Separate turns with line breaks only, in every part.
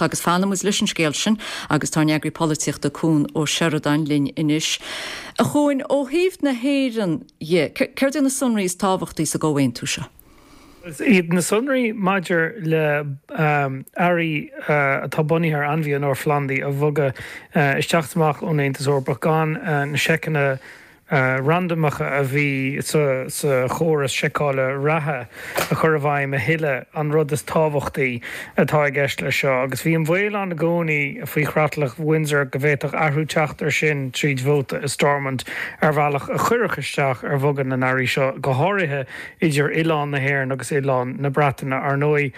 Taoiseach agus fannamus leis an scéil sin agus tá neagraí políochta cún ó Sheridan linn inis. A chuin ó híomh na héan ceir na sunraí tábhachtaí sa ggóhain tú se.
Iad na sunraí maidir le airí atá bunaí ar anmhí an Flandaí a bhoga isteachtamach ón Aontas Eorpach gan na secanna randomacha a bhí sa chóras seicála ratha a chur bhaim a hiile an rud is tábhachtaí atá gceist le seo. Agus bhí an bhfuil an na gcónaí a faoi chratlach Windsor go bhhéach athhrú teachtar sin tríd bhóta is Stormont ar bhealach a churchaisteach ar bhogan na airí seo go háirithe idir Oileán na HÉireann agus Oileán na Breataine ar nói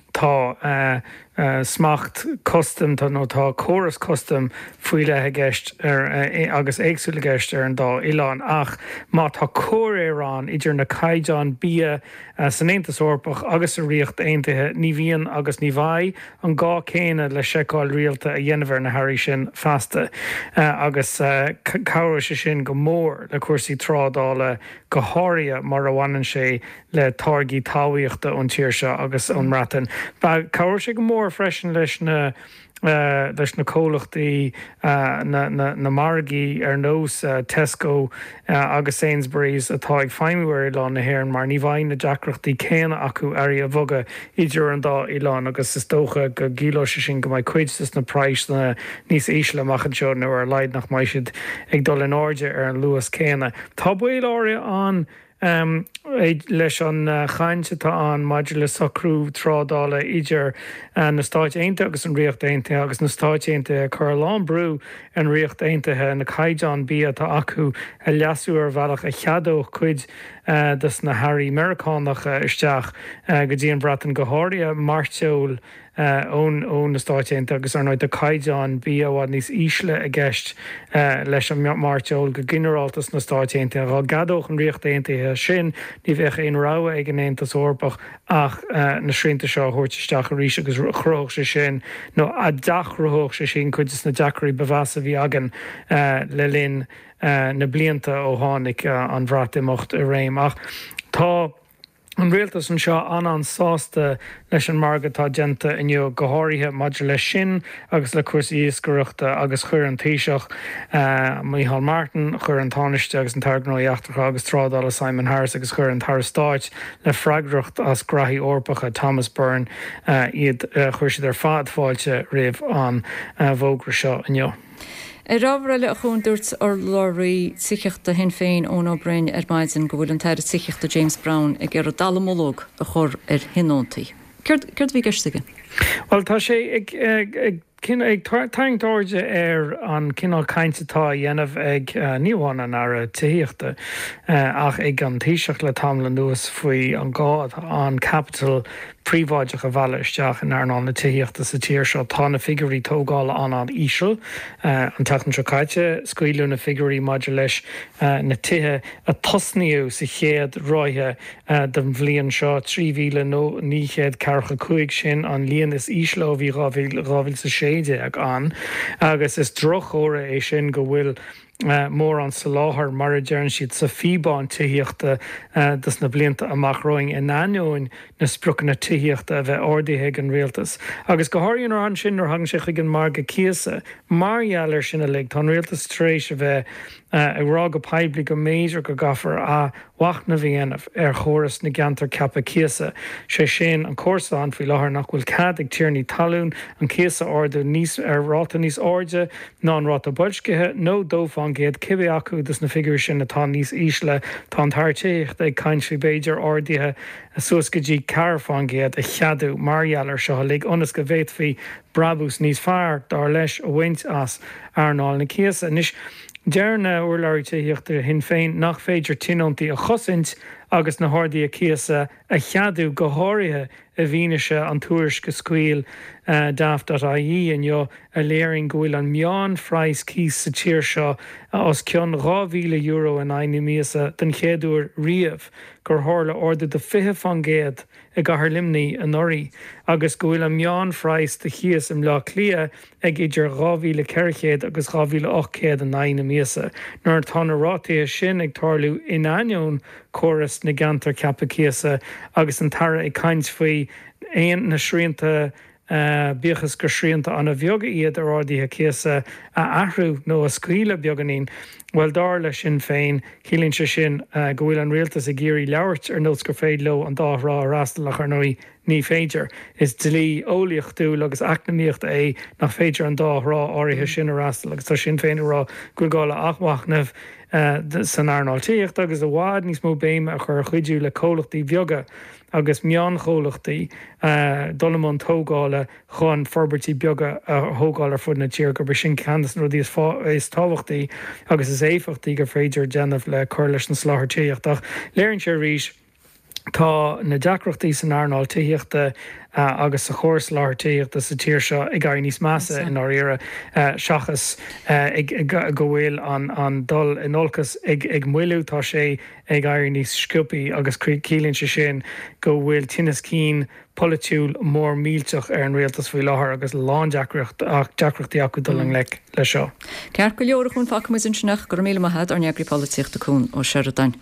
tá smacht custom tá choras custom fuile gceist agus éagsúla gceist ar an dá Oileán ach má tá cóirán idir na caighdeán bia san Aontas Eorpach agus a riocht aontaithe ní bhíon agus ní bhaid an gá céine le seiceáil rialta a dhéanamhar na hairí sin fasta agus cabhra sé sin go mór le cuasaí trádála go háirithe mar a bhhaineann sé le táirgí táhaíochta ón tíir seo agus ón mratan. Cabhra sé go mór freisin leis na cólachtaí na margaí ar nós Tesco agus Sainsbury's atá ag feimhúir Oileán na HÉireann mar ní bhain na deacrachtaí céanna acu airí a bhoga idir an dá Oileán agus is dócha go gíló sé sin go mbeidh cuid is na práis na níos ísle machchan seo nó ar leid nach mai siad ag dul in áide ar an luas céanna. Tá buil áirithe an leis an chainte tá an maidir le sacrú trádála idir na Stáit Aontaithe agus an riocht Aontaithe agus na Stáit Aontaithe chur lán brú an riocht Aontaithe na caighdeán bia tá acu a leasú ar bhealach a cheadóch chuid dus na hairí Americánach isteach go dtí an Breataine go háirithe marteol ón na Stáit Aontaithe agus ar náid a caighdeán bí bhád níos ísle a gceist leis an marteol go ginearáltas na Stáit Aontaithe á gadóch an riocht Aontaithe sin ní bheith aon ráha ag an Aontas Eorpach ach na srianta seo thuirteisteach a rís agus chróch sé sin nó a dachróch sé sin chuid is na deacarí bhheasa bhí agan le linn na blianta ó tháinig an bhreatimmocht a réim ach tá an rialtas an seo an sásta leis an margad tá genta inniu go háirithe maidir le sin agus le cuasaí iascaireachta agus chur an taoiseach Micheál Martin chur an tánaiste agus an targnaíochtacha agus trádála Simon Harris agus chur an tar Stáit le freigracht as grathí orpacha Thomas Byrne iad chuir siad ar fad fáilte riamh an bhógra seo inniu.
Rábhar le a chun dúirt ar láirí sicheachta hen féin ón O'Brien ar maidin go bhfuil an teir sicheachta James Brown ag ar a dalamólóg a chur ar hinóntaí. Cuirt bhí geisteige?
Well, tá sé ag taingdáide ar an cinál caintetá dhéanamh ag níomháin an ara tííochta ach ag an taoiseach le tamla nuas faoi an gád an capital príomháideach a bhela isteach in airnáil na tííochta sa tíir seo tá na figurí tógála an ísisiil an tetan tro caiite scuilú na figurí maidir leis na tithe a tosníú sa chéad roithe den bhliaon seo 3,945 sin an líon is ísló bhí rábhil sa séide ag an agus is droch óra é sin go bhfuil mór an sa láthair mar a dearann siad sa fíbáin tííochta dus na blianta amach roing in aineoin na sprucanna tííochta a bheith ordaithe an rialtas. Agus go háiríonn ar an sin ar hagan sé chuig an marga cíasa margheallar sinna lig tá rialtas trééis a bheith ag rá go peibli go méidir go gafar a wachna bhíanamh ar chóras na geantar ceapa cíasa sé sin an córsán faoi láthair nach bhfuil cad ag tíirní talún an cíasa orda níos ar ráta níos orde ná an ráta builscithe nó dófán géad cibé acu dus na figur sin atá níos ísle tá an tartíocht ag caint fao béidir ordaithe a suas go dtí carfán géad a cheadú margheallar seo lig ionas go bhéit fao brabús níos fearr dar leis a bhaint as airnáil na cíasa níos dearna urlairíteíochtar hin féin nach féidir tinontaí a chosint agus na hádaí a cíasa a cheadú go háirithe a bhíneise an túris go scuil daft.ie inniu a léiring go bhfuil an meán phrais cís sa tíir seo os ceann €2,000 in aine míasa den chéadúir riamh gur tharla orda de 50 géad ag gahar limnaí an orí agus go bhfuil an meán phrais de chias im lá clia ag idir 2,400 agus 2,800 in aine míasa nuair tána rátaí sin ag tarlú in aineoin chóras na geantar ceapa cíasa agus an tara ag caint faoi éon na srianta bíochas go sríanta anna bheoga iad arádaithe céasa a ahrú nó a scuile beaganín. Well dála sin féin cílín se sin go bhfuil an rialtas a géirí leabhart ar nós gur féad le an dárá rastalach ar nóí ní féidir. Is dlí ólaíochtú agus acnaíocht é nach féidir an dárá áirithe sin a rastal agus tá sin féin rá goála achmachnamh san airnáiltíocht agus a bhád níos mó béime a chur chuidú le cólachtaí bheoga agus meán chólachtaí dolamón tógála chun forbertí beaga thógáil ar fud na tír gur sin ceannas nó dí is táhachtaí agus is éfachtaí gur féidir déanamh le chuir leis na sláthirtíochtach. Léironn sé arís tá na deacrachtaí san airnáiltíochta agus sa chóir sláthirtíochta sa tír seo ag gairí níos measa in áíire seachas go bhfuil an dul in olcas ag muilú tá sé ag gairí níos sciupaí agus cílíonn sé sin go bhfuil tinnas cín politiúil mór mílteach ar an rialtas faoi láthair agus lán deacrachtaí acu dulang le seo.
Ceart go leor chun facha mu sin sinach gur míle maithad ar neagraí políochta cún ó Sheridan.